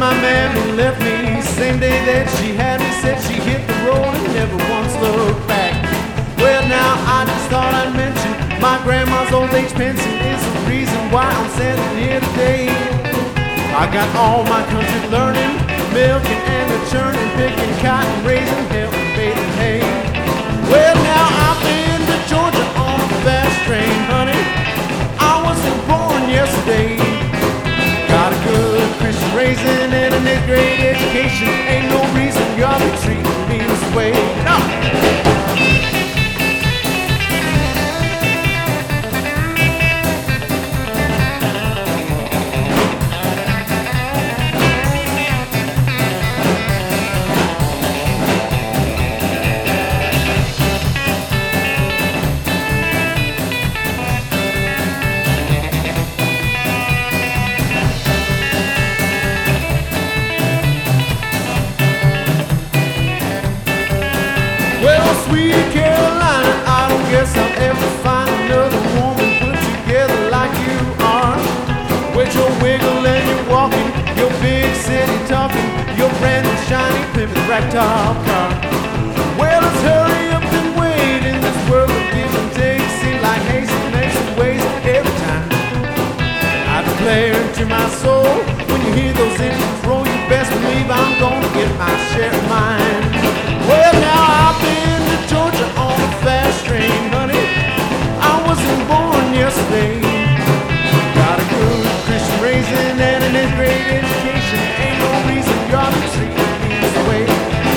my mammy left me, same day that she had me, said she hit the road and never once looked back. Well, now I just thought I'd mention my grandma's old age pension is the reason why I'm standing here today. I got all my country learning, milking and a churning, picking cotton, raising, helping, bathing hay. Well, now I've been to Georgia on a fast train, honey. I wasn't born yesterday. Got a good Christian raising and an 8th grade education. Ain't no reason y'all be treating me this way. No. Well, sweet Carolina, I don't guess I'll ever find another woman put together like you are. With your wiggle and your walking, your big city talking, your brand new shiny Plymouth ragtop car. Well, let's hurry up and wait in this world of give and take. Seems like haste makes it waste every time. I declare to my soul, when you hear those engines roll, you best believe I'm gonna get my share of mine. Well, now I've been to Georgia on a fast train, honey. I wasn't born yesterday. Got a good Christian raising and an 8th grade education. Ain't no reason y'all be treating me this way.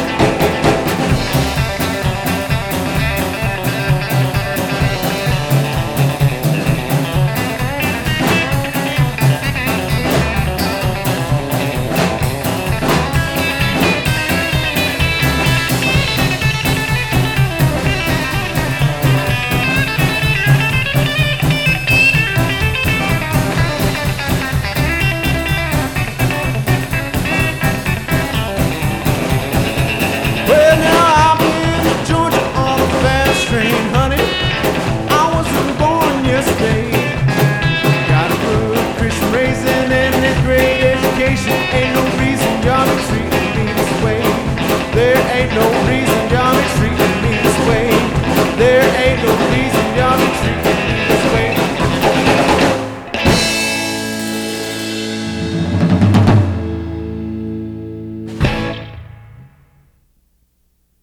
Well, now I've been to Georgia on a fast train, honey. I wasn't born yesterday. Got a good Christian raising and an 8th grade education. Ain't no reason y'all be treating me this way. There ain't no reason y'all be treating me this way. There ain't no reason y'all be treating me this way.